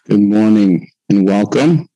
Good morning and welcome.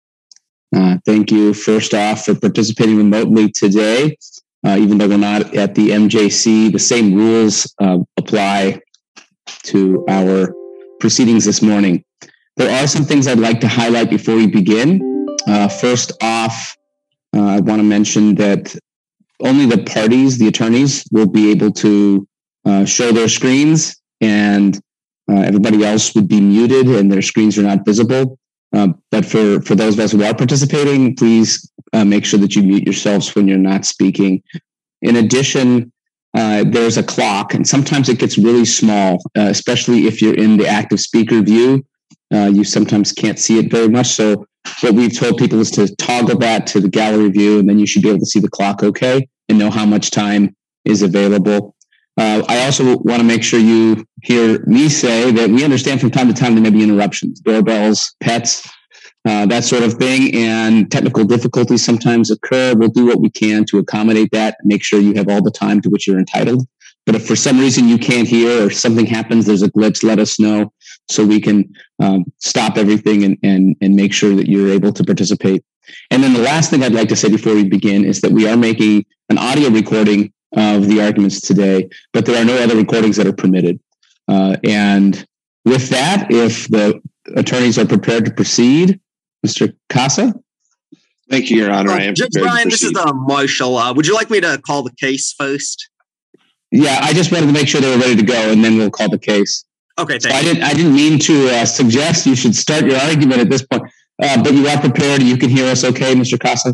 Thank you, first off, for participating remotely today. Even though we're not at the MJC, the same rules apply to our proceedings this morning. There are some things I'd like to highlight before we begin. First off, I want to mention that only the parties, the attorneys, will be able to show their screens, and everybody else would be muted and their screens are not visible. But for those of us who are participating, please make sure that you mute yourselves when you're not speaking. In addition, there's a clock, and sometimes it gets really small, especially if you're in the active speaker view. You sometimes can't see it very much. So what we've told people is to toggle that to the gallery view, and then you should be able to see the clock okay and know how much time is available. I also want to make sure you hear me say that we understand from time to time there may be interruptions, doorbells, pets, that sort of thing, and technical difficulties sometimes occur. We'll do what we can to accommodate that, make sure you have all the time to which you're entitled. But if for some reason you can't hear or something happens, there's a glitch, let us know so we can stop everything and make sure that you're able to participate. And then the last thing I'd like to say before we begin is that we are making an audio recording of the arguments today, but there are no other recordings that are permitted. And with that, if the attorneys are prepared to proceed, Mr. Casa? Thank you, Your Honor. I am Judge Brian, this is Marshall. Would you like me to call the case first? Yeah, I just wanted to make sure they were ready to go, and then we'll call the case. Okay, so I didn't mean to suggest you should start your argument at this point, but you are prepared. You can hear us okay, Mr. Casa?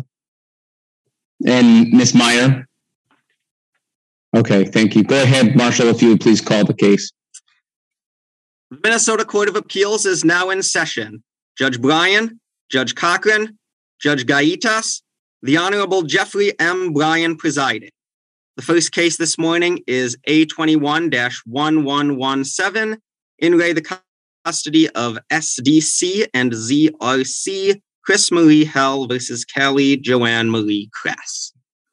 And Ms. Meyer? Okay, thank you. Go ahead, Marshall, if you would please call the case. The Minnesota Court of Appeals is now in session. Judge Bryan, Judge Cochran, Judge Gaitas, the Honorable Jeffrey M. Bryan presiding. The first case this morning is A21-1117, in re the custody of SDC and ZRC, Chris Marie Hell versus Kelly Joanne Marie Kress.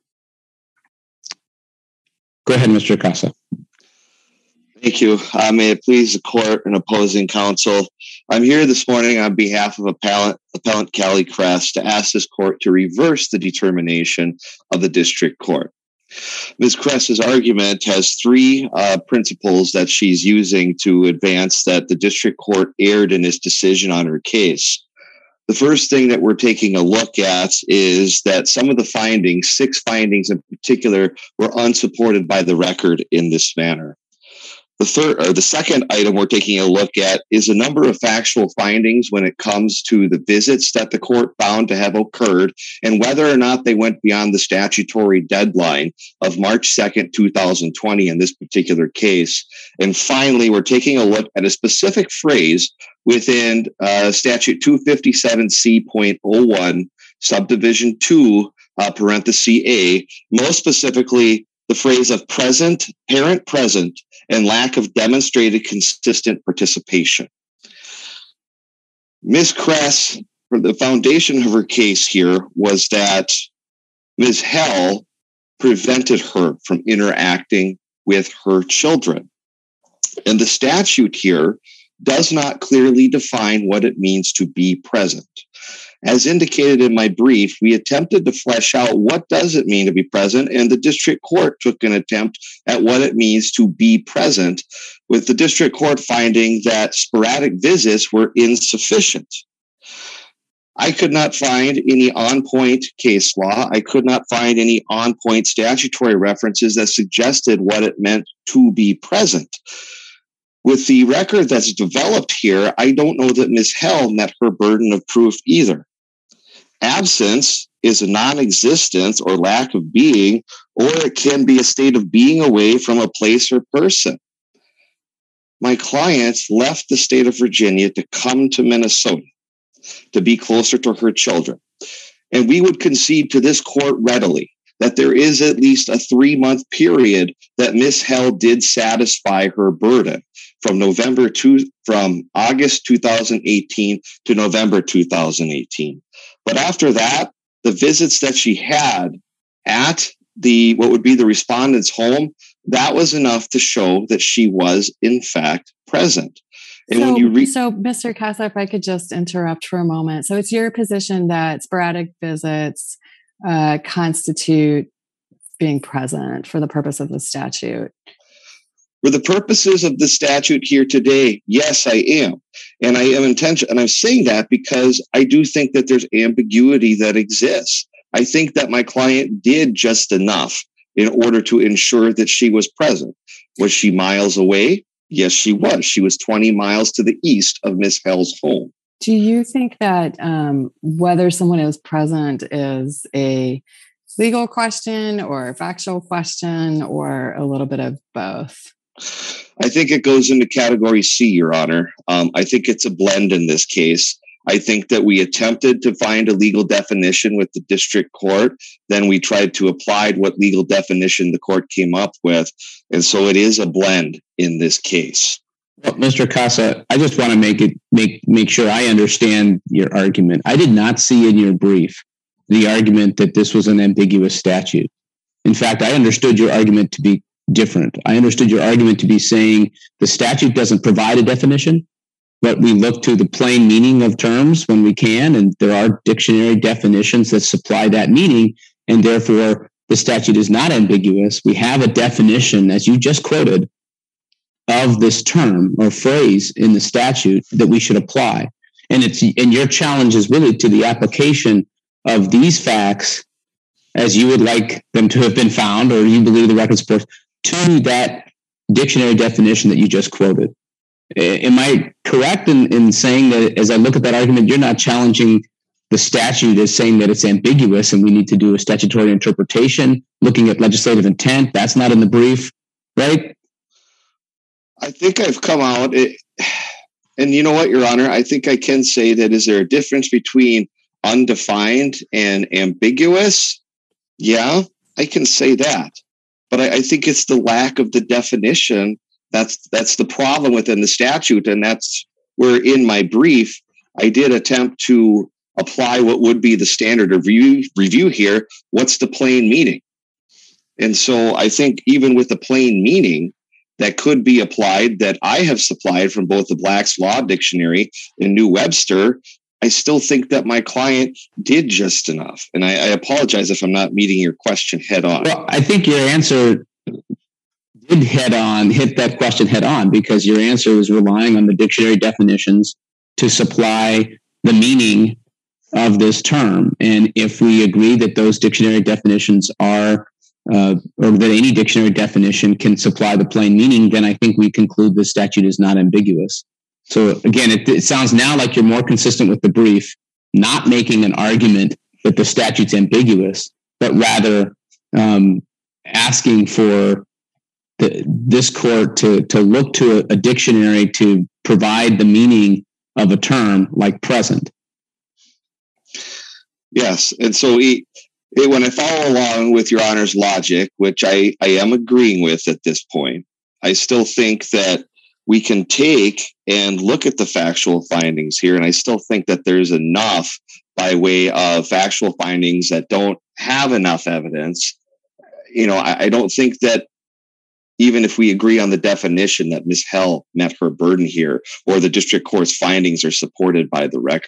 Go ahead, Mr. Casa. Thank you. May it please the court and opposing counsel. I'm here this morning on behalf of Appellant Kelly Kress to ask this court to reverse the determination of the district court. Ms. Kress's argument has three principles that she's using to advance that the district court erred in its decision on her case. The first thing that we're taking a look at is that some of the findings, 6 findings in particular, were unsupported by the record in this manner. The second item we're taking a look at is a number of factual findings when it comes to the visits that the court found to have occurred and whether or not they went beyond the statutory deadline of March 2nd, 2020 in this particular case. And finally, we're taking a look at a specific phrase within statute 257C.01, subdivision 2, parenthesis A, most specifically the phrase of present, parent present, and lack of demonstrated consistent participation. Ms. Kress, for the foundation of her case here was that Ms. Hell prevented her from interacting with her children. And the statute here does not clearly define what it means to be present. As indicated in my brief, we attempted to flesh out what does it mean to be present, and the district court took an attempt at what it means to be present, with the district court finding that sporadic visits were insufficient. I could not find any on-point case law. I could not find any on-point statutory references that suggested what it meant to be present. With the record that's developed here, I don't know that Ms. Hell met her burden of proof either. Absence is a non-existence or lack of being, or it can be a state of being away from a place or person. My client left the state of Virginia to come to Minnesota to be closer to her children. And we would concede to this court readily that there is at least a 3-month period that Ms. Hell did satisfy her burden from August 2018 to November 2018. But after that, the visits that she had at what would be the respondent's home, that was enough to show that she was in fact present. And when you read, so Mr. Casa, if I could just interrupt for a moment. So it's your position that sporadic visits constitute being present for the purpose of the statute? for the purposes of the statute here today, yes, I am. And I am intentional. And I'm saying that because I do think that there's ambiguity that exists. I think that my client did just enough in order to ensure that she was present. Was she miles away? Yes, she was. She was 20 miles to the east of Miss Hell's home. Do you think that whether someone is present is a legal question or a factual question or a little bit of both? I think it goes into category C, Your Honor. I think it's a blend in this case. I think that we attempted to find a legal definition with the district court. Then we tried to apply what legal definition the court came up with. And so it is a blend in this case. Well, Mr. Casa, I just want to make sure I understand your argument. I did not see in your brief the argument that this was an ambiguous statute. In fact, I understood your argument to be different. I understood your argument to be saying the statute doesn't provide a definition, but we look to the plain meaning of terms when we can, and there are dictionary definitions that supply that meaning, and therefore the statute is not ambiguous. We have a definition, as you just quoted, of this term or phrase in the statute that we should apply. And your challenge is really to the application of these facts as you would like them to have been found, or you believe the record supports, to that dictionary definition that you just quoted. Am I correct in saying that as I look at that argument, you're not challenging the statute as saying that it's ambiguous and we need to do a statutory interpretation, looking at legislative intent? That's not in the brief, right? I think I've come out, and you know what, Your Honor, I think I can say that is there a difference between undefined and ambiguous? Yeah, I can say that. But I think it's the lack of the definition that's the problem within the statute. And that's where in my brief, I did attempt to apply what would be the standard of review here. What's the plain meaning? And so I think even with the plain meaning that could be applied, that I have supplied from both the Black's Law Dictionary and New Webster, I still think that my client did just enough. And I apologize if I'm not meeting your question head on. Well, I think your answer did hit that question head on, because your answer was relying on the dictionary definitions to supply the meaning of this term. And if we agree that those dictionary definitions are, or that any dictionary definition can supply the plain meaning, then I think we conclude the statute is not ambiguous. So again, it sounds now like you're more consistent with the brief, not making an argument that the statute's ambiguous, but rather asking for this court to look to a dictionary to provide the meaning of a term like present. Yes. And so when I follow along with Your Honor's logic, which I am agreeing with at this point, I still think that we can take and look at the factual findings here. And I still think that there's enough by way of factual findings that don't have enough evidence. You know, I don't think that even if we agree on the definition that Ms. Hell met her burden here, or the district court's findings are supported by the record.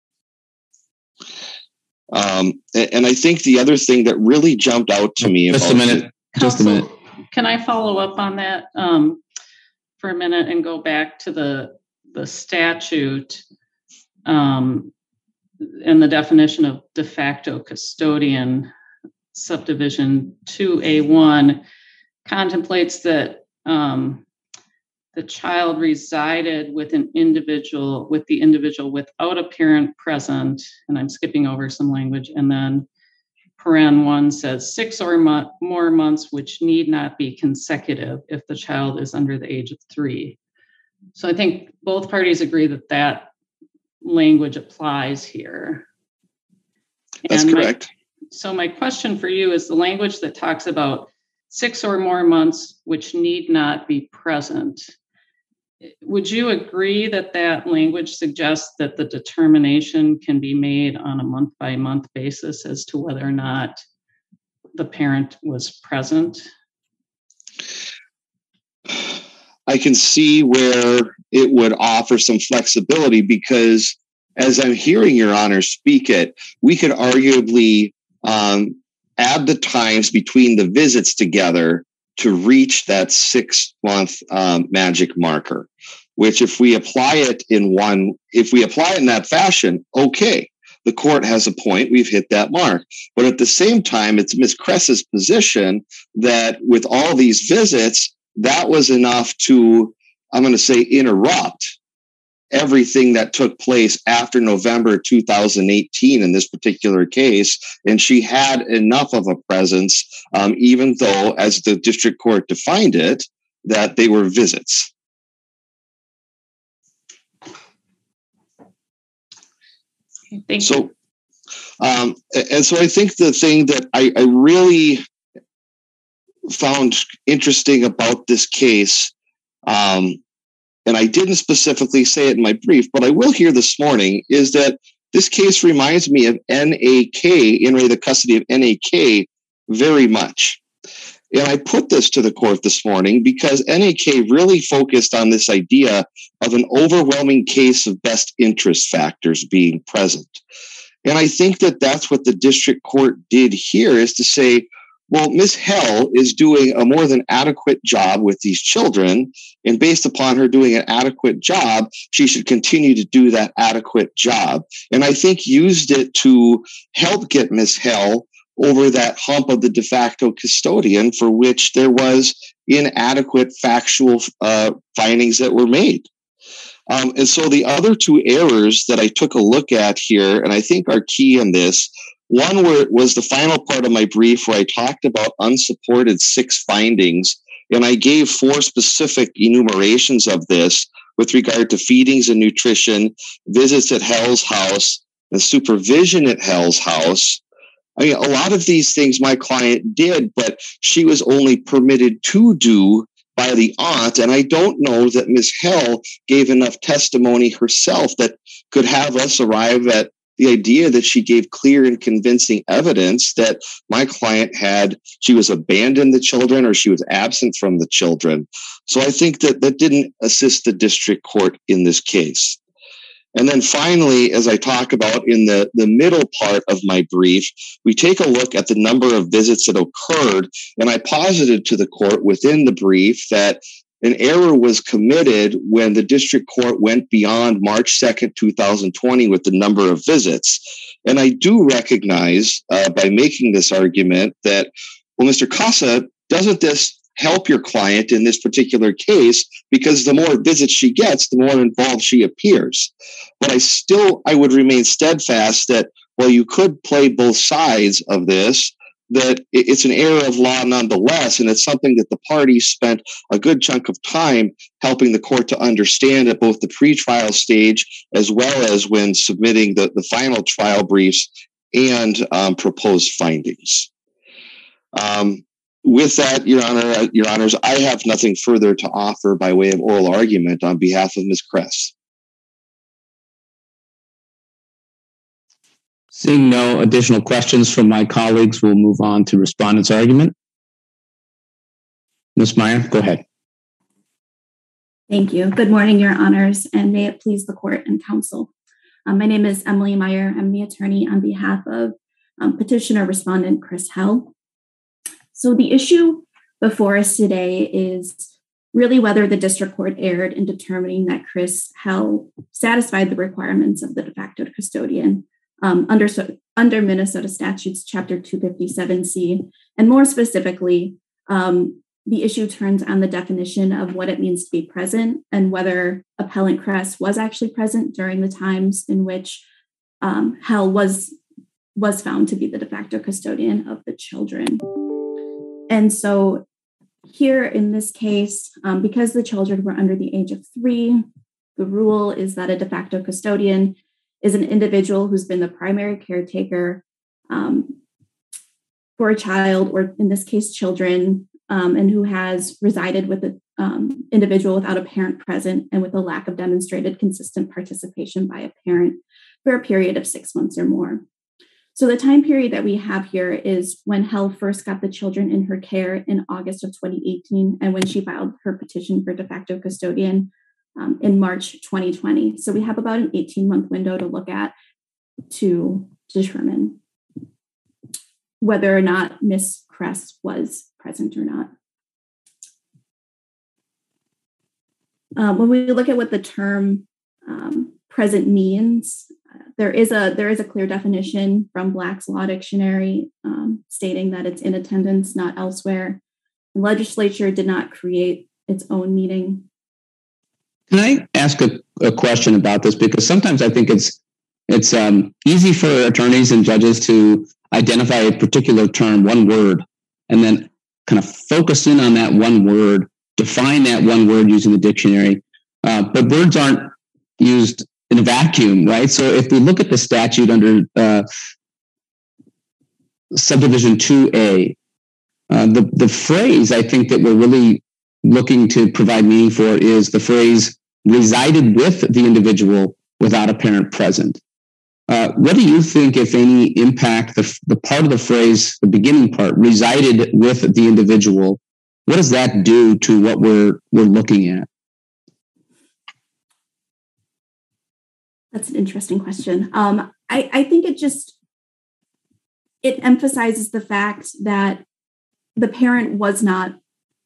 And I think the other thing that really jumped out to me. Just a minute. Can I follow up on that for a minute and go back to the statute and the definition of de facto custodian? Subdivision 2A1 contemplates that the child resided with the individual without a parent present, and I'm skipping over some language, and then paren 1 says 6 or more months, which need not be consecutive if the child is under the age of 3. So I think both parties agree that language applies here. That's correct. So my question for you is the language that talks about 6 or more months, which need not be present. Would you agree that language suggests that the determination can be made on a month-by-month basis as to whether or not the parent was present? I can see where it would offer some flexibility, because as I'm hearing Your Honor speak it, we could arguably add the times between the visits together to reach that 6-month magic marker, which if we apply it in that fashion, okay, the court has a point, we've hit that mark. But at the same time, it's Ms. Kress's position that with all these visits, that was enough to, I'm going to say, interrupt everything that took place after November 2018 in this particular case. And she had enough of a presence, even though, as the district court defined it, that they were visits. Thank so, you. And so I think the thing that I really found interesting about this case, and I didn't specifically say it in my brief, but I will here this morning, is that this case reminds me of NAK, in re the custody of NAK, very much. And I put this to the court this morning because NAK really focused on this idea of an overwhelming case of best interest factors being present. And I think that that's what the district court did here, is to say, well, Ms. Hell is doing a more than adequate job with these children, and based upon her doing an adequate job, she should continue to do that adequate job. And I think used it to help get Ms. Hell over that hump of the de facto custodian, for which there was inadequate factual findings that were made. And so the other two errors that I took a look at here, and I think are key in this, one was the final part of my brief where I talked about unsupported 6 findings, and I gave 4 specific enumerations of this with regard to feedings and nutrition, visits at Hell's house, and supervision at Hell's house. I mean, a lot of these things my client did, but she was only permitted to do by the aunt. And I don't know that Ms. Hell gave enough testimony herself that could have us arrive at the idea that she gave clear and convincing evidence that my client she was abandoned the children or she was absent from the children. So I think that didn't assist the district court in this case. And then finally, as I talk about in the middle part of my brief, we take a look at the number of visits that occurred. And I posited to the court within the brief that an error was committed when the district court went beyond March 2nd, 2020 with the number of visits. And I do recognize by making this argument that, well, Mr. Casa, doesn't this help your client in this particular case? Because the more visits she gets, the more involved she appears. But I would remain steadfast that while you could play both sides of this, that it's an error of law nonetheless, and it's something that the parties spent a good chunk of time helping the court to understand at both the pretrial stage as well as when submitting the final trial briefs and proposed findings. With that, Your Honors, I have nothing further to offer by way of oral argument on behalf of Ms. Kress. Seeing no additional questions from my colleagues, we'll move on to respondent's argument. Ms. Meyer, go ahead. Thank you. Good morning, Your Honors, and may it please the court and counsel. My name is Emily Meyer. I'm the attorney on behalf of petitioner respondent Chris Hell. So the issue before us today is really whether the district court erred in determining that Chris Hell satisfied the requirements of the de facto custodian under Minnesota statutes chapter 257C. And more specifically, the issue turns on the definition of what it means to be present and whether appellant Kress was actually present during the times in which Hell was found to be the de facto custodian of the children. And so here in this case, because the children were under the age of 3, the rule is that a de facto custodian is an individual who's been the primary caretaker for a child, or in this case, children, and who has resided with an individual without a parent present and with a lack of demonstrated consistent participation by a parent for a period of 6 months or more. So the time period that we have here is when Hell first got the children in her care in August of 2018, and when she filed her petition for de facto custodian in March 2020. So we have about an 18-month window to look at to determine whether or not Ms. Kress was present or not. When we look at what the term present means, there is a clear definition from Black's Law Dictionary stating that it's in attendance, not elsewhere. The legislature did not create its own meaning. Can I ask a question about this? Because sometimes I think it's easy for attorneys and judges to identify a particular term, one word, and then kind of focus in on that one word, define that one word using the dictionary. But words aren't used in a vacuum, right? So if we look at the statute under subdivision 2A, the phrase I think that we're really looking to provide meaning for is the phrase resided with the individual without a parent present. What do you think, if any, impact the part of the phrase, the beginning part, resided with the individual? What does that do to what we're looking at? That's an interesting question. I think it emphasizes the fact that the parent was not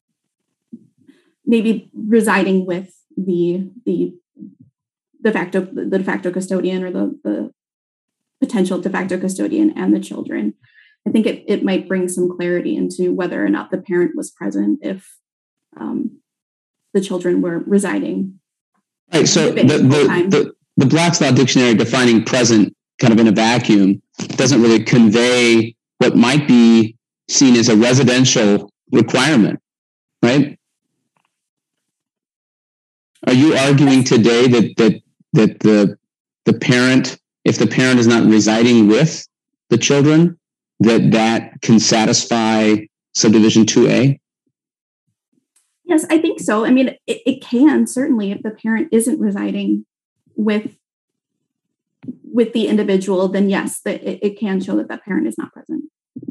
maybe residing with the de facto custodian or the potential de facto custodian and the children. I think it might bring some clarity into whether or not the parent was present if the children were residing. Right. So the Black's Law Dictionary defining present kind of in a vacuum doesn't really convey what might be seen as a residential requirement, right? Are you arguing today that the parent, if the parent is not residing with the children, that can satisfy subdivision 2A? Yes, I think so. I mean, it can certainly, if the parent isn't residing with the individual, then yes, it can show that that parent is not present.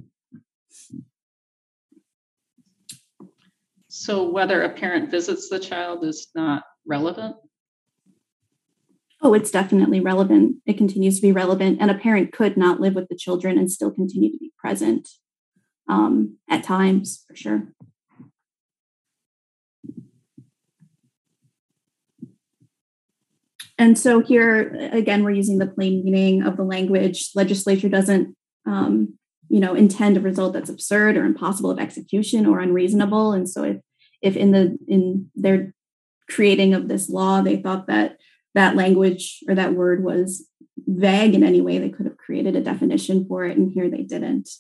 So whether a parent visits the child is not relevant? Oh, it's definitely relevant. It continues to be relevant. And a parent could not live with the children and still continue to be present at times, for sure. And so here, again, we're using the plain meaning of the language. Legislature doesn't, intend a result that's absurd or impossible of execution or unreasonable. And so if in their creating of this law, they thought that language or that word was vague in any way, they could have created a definition for it. And here they didn't.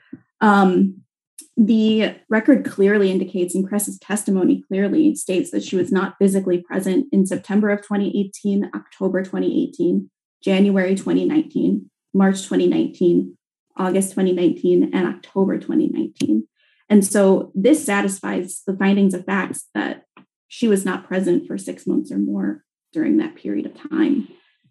The record clearly indicates, and Kress's testimony clearly states, that she was not physically present in September of 2018, October 2018, January 2019, March 2019, August 2019, and October 2019. And so this satisfies the findings of facts that she was not present for 6 months or more during that period of time.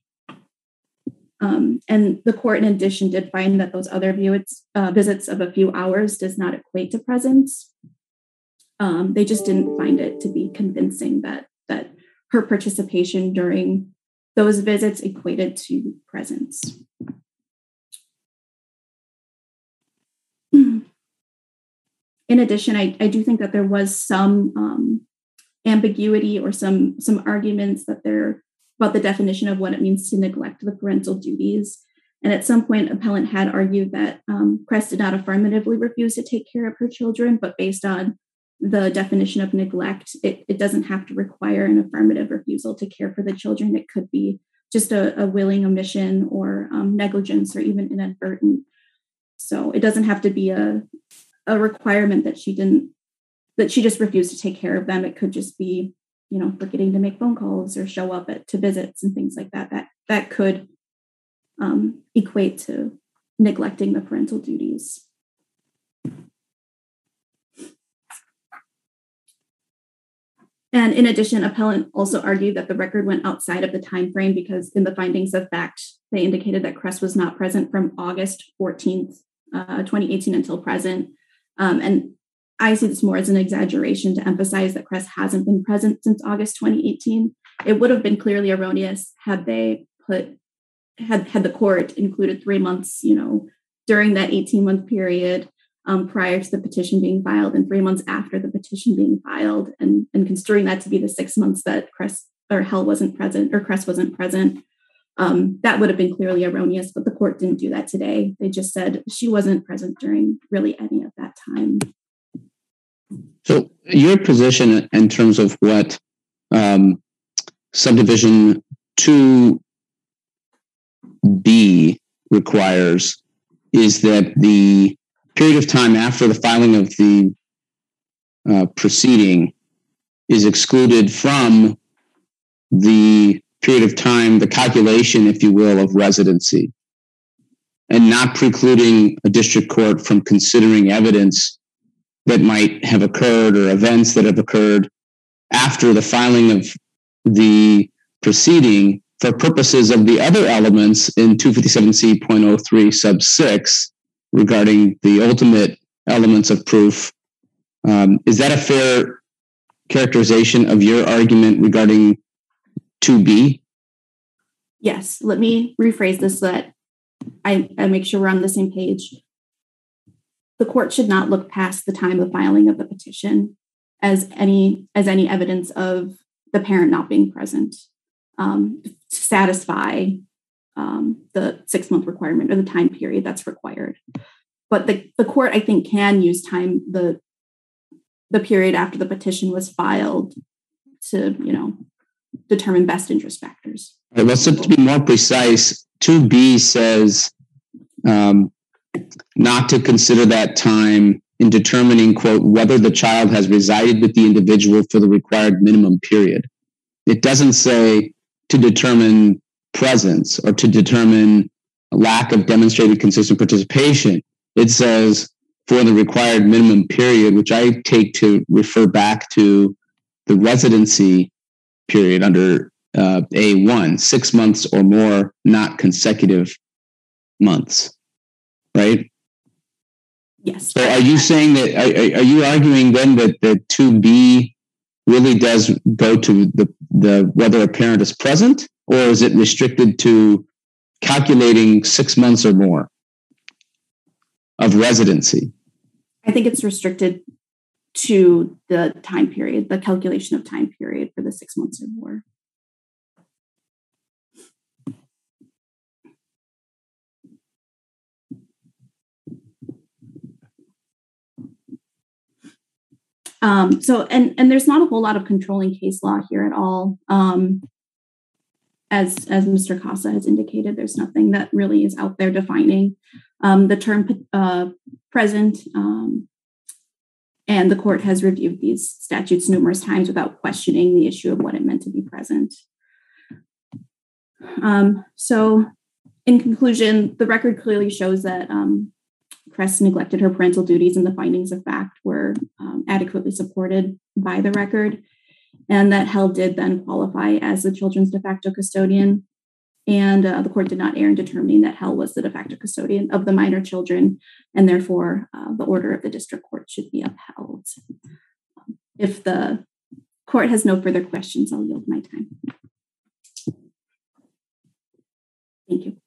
And the court, in addition, did find that those other visits of a few hours does not equate to presence. They just didn't find it to be convincing that her participation during those visits equated to presence. In addition, I do think that there was some ambiguity or some arguments that about the definition of what it means to neglect the parental duties. And at some point, appellant had argued that Kress did not affirmatively refuse to take care of her children, but based on the definition of neglect, it doesn't have to require an affirmative refusal to care for the children. It could be just a willing omission or negligence or even inadvertent. So it doesn't have to be a requirement that she just refused to take care of them. It could just be, forgetting to make phone calls or show up to visits and things like that. That could equate to neglecting the parental duties. And in addition, appellant also argued that the record went outside of the time frame because in the findings of fact, they indicated that Kress was not present from August 14th, 2018 until present. And I see this more as an exaggeration to emphasize that Kress hasn't been present since August 2018. it would have been clearly erroneous had they had the court included 3 months, during that 18-month period prior to the petition being filed and 3 months after the petition being filed, and construing that to be the 6 months that Cress wasn't present. That would have been clearly erroneous, but the court didn't do that today. They just said she wasn't present during really any of that time. So your position in terms of what subdivision 2B requires is that the period of time after the filing of the proceeding is excluded from the period of time, the calculation, if you will, of residency, and not precluding a district court from considering evidence that might have occurred or events that have occurred after the filing of the proceeding for purposes of the other elements in 257C.03 sub 6 regarding the ultimate elements of proof. Is that a fair characterization of your argument regarding 2B? Yes. Let me rephrase this so that I make sure we're on the same page. The court should not look past the time of filing of the petition as any evidence of the parent not being present to satisfy the 6-month requirement or the time period that's required. But the court, I think, can use the period after the petition was filed to, determine best interest factors. Right, well, so to be more precise, 2B says not to consider that time in determining, quote, whether the child has resided with the individual for the required minimum period. It doesn't say to determine presence or to determine a lack of demonstrated consistent participation. It says for the required minimum period, which I take to refer back to the residency period under A1, 6 months or more, not consecutive months, right? Yes. So are you saying that, are you arguing then that the 2B really does go to the whether a parent is present, or is it restricted to calculating 6 months or more of residency? I think it's restricted to the time period, the calculation of time period for the 6 months or more. And there's not a whole lot of controlling case law here at all. As Mr. Casa has indicated, there's nothing that really is out there defining the term present. And the court has reviewed these statutes numerous times without questioning the issue of what it meant to be present. So in conclusion, the record clearly shows that Cress neglected her parental duties, and the findings of fact were adequately supported by the record, and that Hell did then qualify as the children's de facto custodian. And the court did not err in determining that Hell was the de facto custodian of the minor children, and therefore the order of the district court should be upheld. If the court has no further questions, I'll yield my time. Thank you.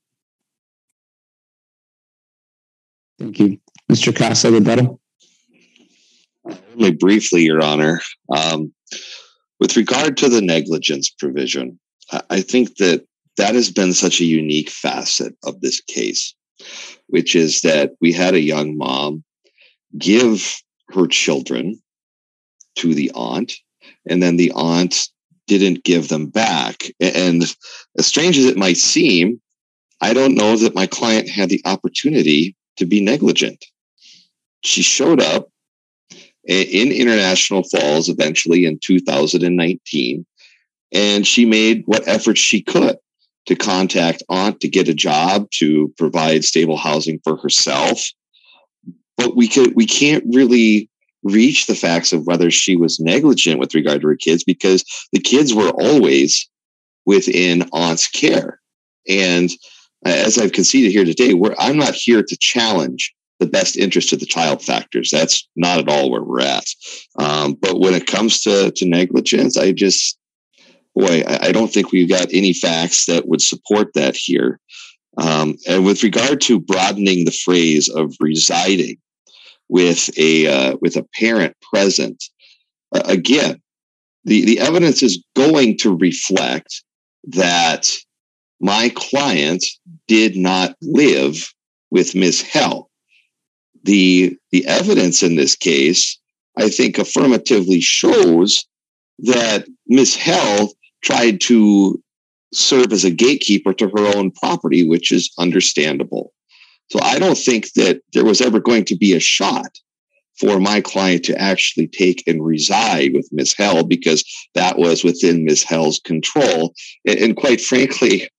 Thank you. Mr. Casa, rebuttal? Only briefly, Your Honor. With regard to the negligence provision, I think that has been such a unique facet of this case, which is that we had a young mom give her children to the aunt, and then the aunt didn't give them back. And as strange as it might seem, I don't know that my client had the opportunity to be negligent. She showed up in International Falls eventually in 2019, and she made what efforts she could to contact aunt, to get a job, to provide stable housing for herself. But we can't really reach the facts of whether she was negligent with regard to her kids, because the kids were always within aunt's care. And as I've conceded here today, I'm not here to challenge the best interest of the child factors. That's not at all where we're at. But when it comes to negligence, boy, I don't think we've got any facts that would support that here. And with regard to broadening the phrase of residing with a parent present, again, the evidence is going to reflect that my client did not live with Ms. Hell. The evidence in this case, I think, affirmatively shows that Ms. Hell tried to serve as a gatekeeper to her own property, which is understandable. So I don't think that there was ever going to be a shot for my client to actually take and reside with Ms. Hell, because that was within Ms. Hell's control. And quite frankly,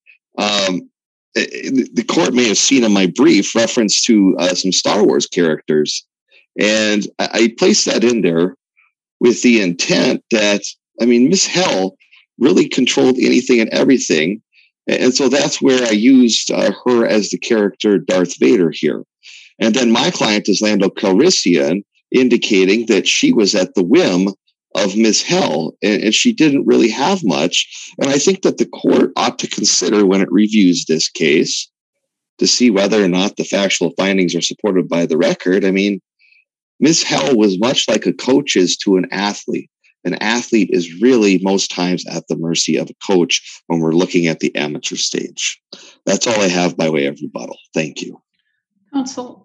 the court may have seen in my brief reference to some Star Wars characters. And I placed that in there with the intent that, Ms. Hell really controlled anything and everything. And so that's where I used her as the character Darth Vader here. And then my client is Lando Calrissian, indicating that she was at the whim of Ms. Hell, and she didn't really have much. And I think that the court ought to consider, when it reviews this case, to see whether or not the factual findings are supported by the record. Ms. Hell was much like a coach is to an athlete. An athlete is really most times at the mercy of a coach when we're looking at the amateur stage. That's all I have by way of rebuttal. Thank you. Counsel,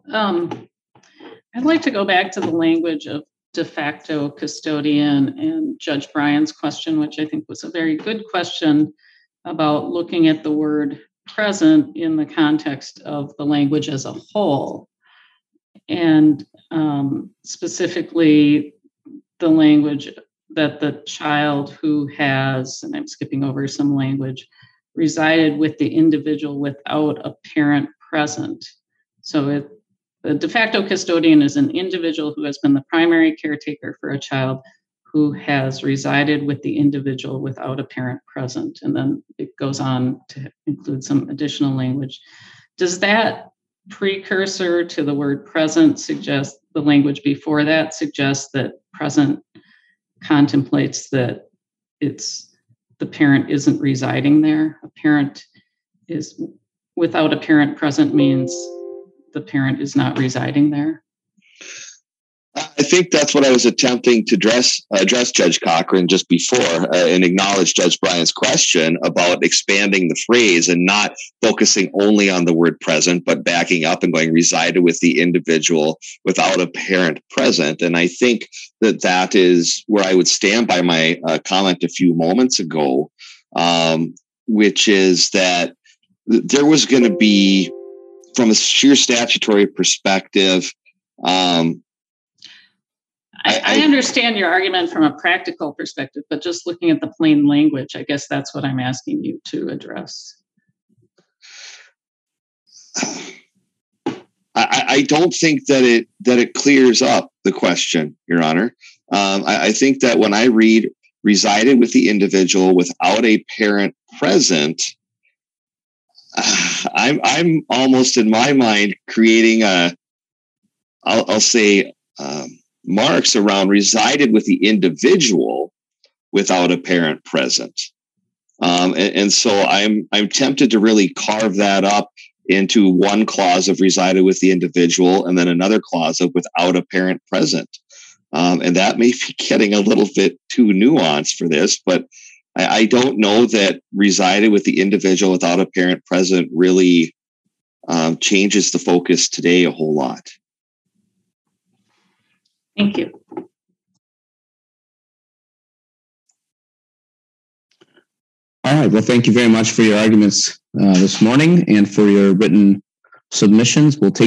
I'd like to go back to the language of de facto custodian and Judge Bryan's question, which I think was a very good question about looking at the word present in the context of the language as a whole. And specifically the language that the child who has, and I'm skipping over some language, resided with the individual without a parent present. So the de facto custodian is an individual who has been the primary caretaker for a child who has resided with the individual without a parent present. And then it goes on to include some additional language. Does that precursor to the word present suggest, the language before that suggests that present contemplates that the parent isn't residing there? A parent is without a parent present means the parent is not residing there? I think that's what I was attempting to address Judge Cochran just before, and acknowledge Judge Bryan's question about expanding the phrase and not focusing only on the word present, but backing up and going resided with the individual without a parent present. And I think that is where I would stand by my comment a few moments ago, which is that there was going to be, from a sheer statutory perspective, I understand your argument from a practical perspective, but just looking at the plain language, I guess that's what I'm asking you to address. I don't think that it clears up the question, Your Honor. I think that when I read resided with the individual without a parent present, I'm almost in my mind creating I'll say marks around resided with the individual without a parent present. And so I'm tempted to really carve that up into one clause of resided with the individual and then another clause of without a parent present. And that may be getting a little bit too nuanced for this, but I don't know that resided with the individual without a parent present really changes the focus today a whole lot. Thank you. All right. Well, thank you very much for your arguments this morning and for your written submissions. We'll take